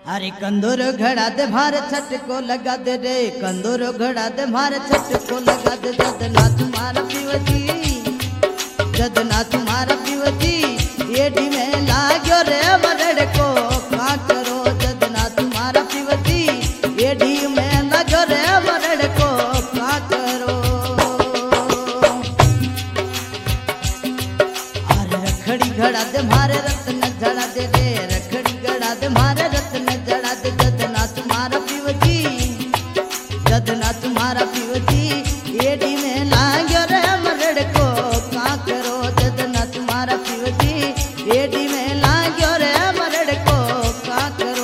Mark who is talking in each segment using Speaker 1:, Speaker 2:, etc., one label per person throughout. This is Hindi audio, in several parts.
Speaker 1: अरे कंदूर घड़ा दे भार छट को लगा दे रे, कंदूर घड़ा दे भार छट को लगा दे। जदना तुम्हारा पिवजी, जदना तुम्हारा पिवजी, एडी में लाग्यो रे मरड़ को का करो। जदना तुम्हारा पिवजी, एडी में लाग्यो रे मरड़ को का करो। अरे रखड़ी घड़ा दे मारे रत्न जड़ा दे रे, रखड़ी घड़ा दे मारे रत्न जड़ा दे। जदना तुम्हारा पिवजी, जदना तुम्हारा पिवजी, एडी में लाग्यो रे मरड़ को का करो। जदना तुम्हारा पिवजी, एडी में लाग्यो रे मरड़ को का करो।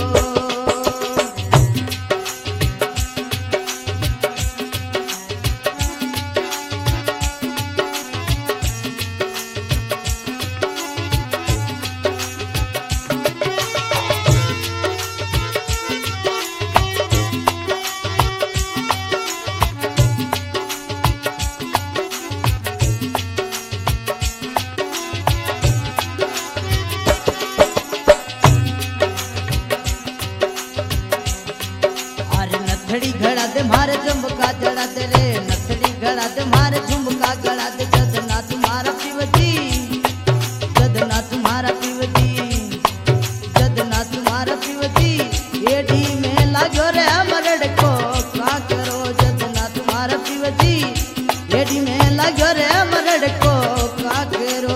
Speaker 1: नथड़ी घड़ा दे मारे झुमका जड़ा दे रे, नथड़ी घड़ा दे मारे झुमका गड़ा दे। जदना तुम्हारा पिवजी, जदना तुम्हारा पिवजी, जदना तुम्हारा पिवजी, एडी में लागो रे मरड़ को का करो। जदना तुम्हारा पिवजी, एडी में लागो रे मरड़ को का करो।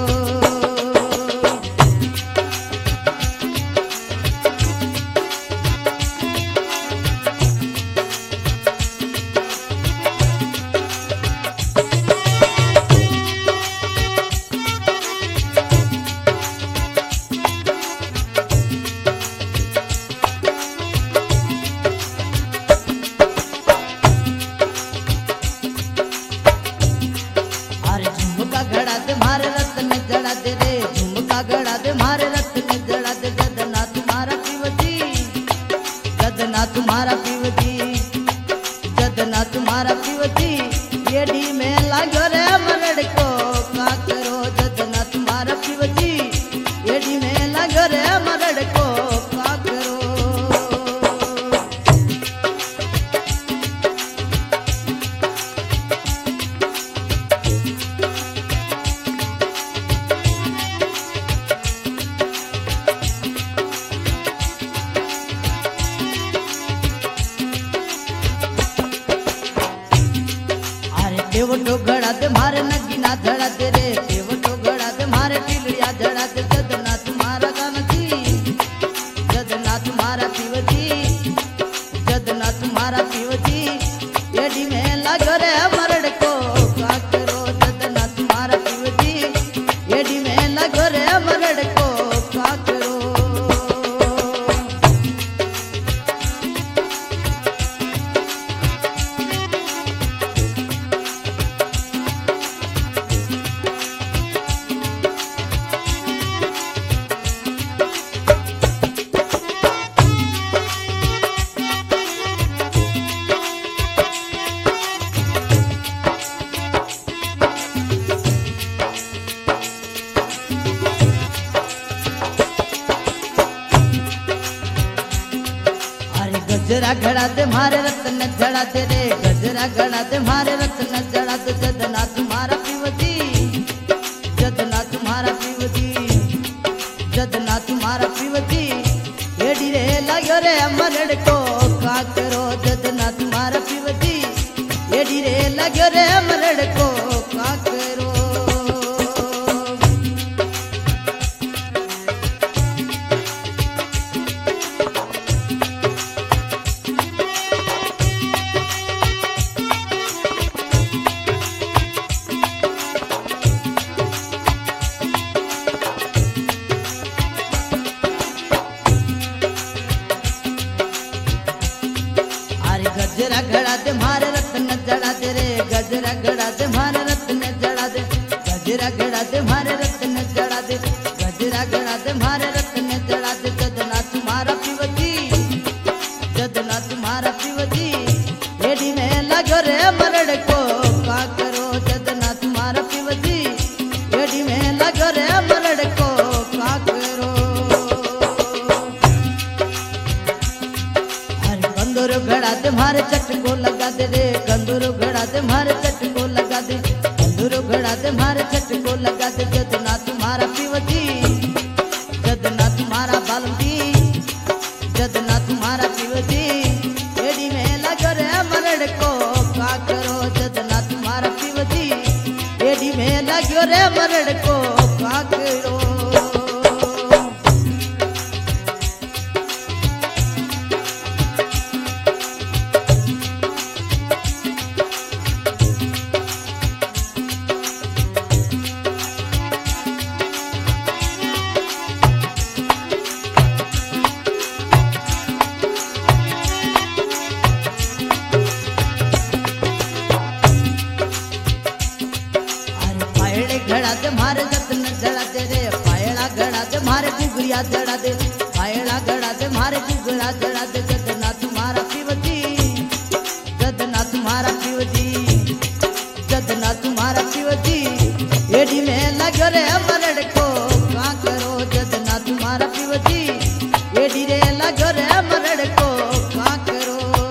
Speaker 1: घड़ा दे मारे रत्न जड़ा दे रे, झुमका घड़ा दे मारे रत्न जड़ा दे। जदना तुम्हारा पिवजी, जदना तुम्हारा पिवजी, जदना तुम्हारा पिवजी, एडी में लागो रे मरड़ को का करो। जदना तुम्हारा पिवजी, एडी में लागो रे मरड़ को का करो। देवटो घड़ा दे मारे नगीना धड़ा दे रे, देवटो घड़ा दे मारे टिलड़िया धड़ा दे। जदना तुम्हारा गानजी, जदना तुम्हारा पिवजी, जदना तुम्हारा पिवजी, एडी में लागो रे मरड़ को का करो। जदना तुम्हारा पिवजी, एडी में लागो रे मरड़ को का करो। गजरा घड़ा दे मारे रत्न जड़ा दे रे, गजरा घड़ा दे मारे रत्न जड़ा दे। जदना तुम्हारा पिवजी, जदना तुम्हारा पिवजी, जदना तुम्हारा पिवजी, एडी रे लागो रे मरड़ को का करो। जदना तुम्हारा पिवजी, एडी रे लागो रे मरड़ को का करो। गजरा घड़ा दे मारे रत्न जड़ा दे रे, गजरा घड़ा दे मारे रत्न जड़ा दे। गजरा घड़ा दे मारे रत्न जड़ा दे, गजरा घड़ा दे मारे रत्न जड़ा दे। जदना तुम्हारा पिवजी, जदना तुम्हारा पिवजी, एडी में लागो रे मरड़ को का करो। जदना तुम्हारा पिवजी, एडी में लागो रे मरड़ को का करो। कंदूरो घड़ा दे मारे चटको लगा दे रे कंदूरो घड़ा दे मारे चटको लगा दे कंदूरो घड़ा दे मारे चटको लगा दे जदना तुम्हारा पिवजी जदना तुम्हारा बालमती जदना तुम्हारा पिवजी एडी में लगो रे मरड़ को का करो जदना तुम्हारा पिवजी एडी में लगो रे मरड़ को का करो। घड़ा दे मारे रत्न जड़ा दे रे पायड़ा घड़ा दे मारे गुगरिया जड़ा दे पायड़ा घड़ा दे मारे गुगरा जड़ा दे जदना तुम्हारा पिवजी जदना तुम्हारा पिवजी जदना तुम्हारा पिवजी एडी में लगो रे मरड़ को का करो जदना तुम्हारा पिवजी एडी रे लगो रे मरड़ को का करो।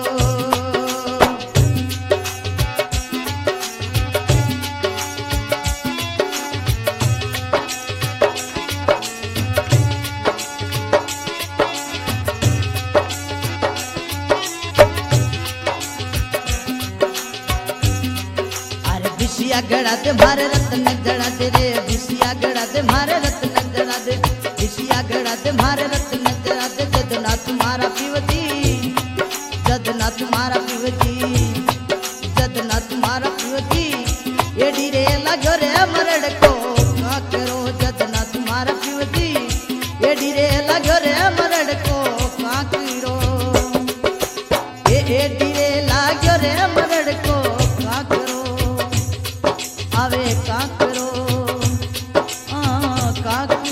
Speaker 1: बिसिया गड़ा दे मारे रत्न जड़ा दे रे बिसिया गड़ा दे मारे रत्न जड़ा दे बिसिया गड़ा दे मारे रत्न जड़ा दे जदना तुम्हारा पिवजी जदना तुम्हारा पिवजी जदना तुम्हारा पिवजी एडी रे लगो रे मरड़ को का करो जदना तुम्हारा पिवजी एडी रे लगो रे मरड़ को का करो एडी रे लगो रे मरड़ को का करो आवे का करो का